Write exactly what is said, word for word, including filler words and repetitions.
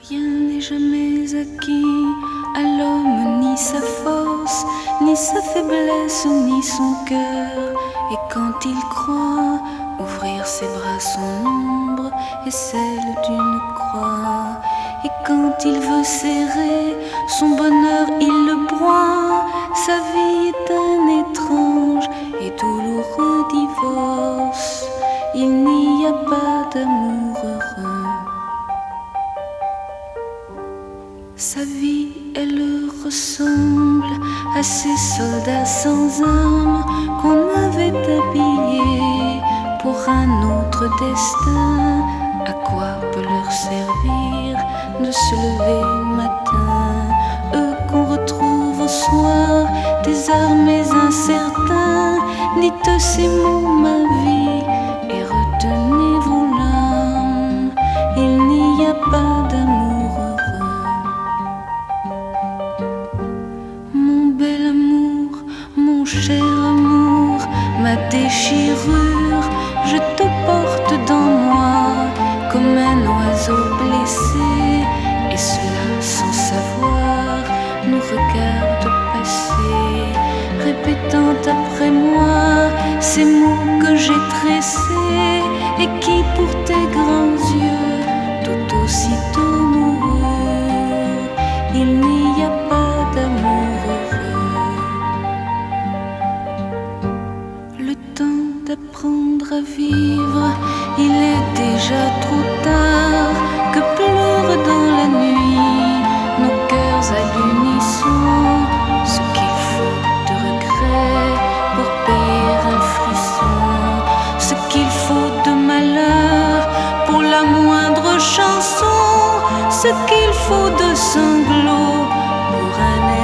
Rien n'est jamais acquis à l'homme, ni sa force, ni sa faiblesse, ni son cœur. Et quand il croit ouvrir ses bras, son ombre est celle d'une croix. Et quand il veut serrer son bonheur, il le broie. Sa vie est un étrange et douloureux divorce. Il n'y a pas d'amour heureux. Sa vie, elle ressemble à ces soldats sans armes qu'on avait habillés pour un autre destin. À quoi peut leur servir de se lever matin, eux qu'on retrouve au soir, désarmés, incertains? Dites ces mots, ma vie, et retenez vos larmes. Il n'y a pas d'amour heureux. Mon bel amour, mon cher amour, ma déchirure, je te porte dans moi comme un oiseau blessé, et cela sans savoir nous regarde passer, répétant après moi ces mots que j'ai tressés et qui pour tes grands yeux tout aussitôt moururent. Il n'y a pas d'amour heureux. Le temps d'apprendre à vivre, il est déjà trop tard. Que pleurent dans la nuit nos cœurs à l'unisson. Ce qu'il faut de regret pour payer un frisson, ce qu'il faut de malheur pour la moindre chanson, ce qu'il faut de sanglots pour un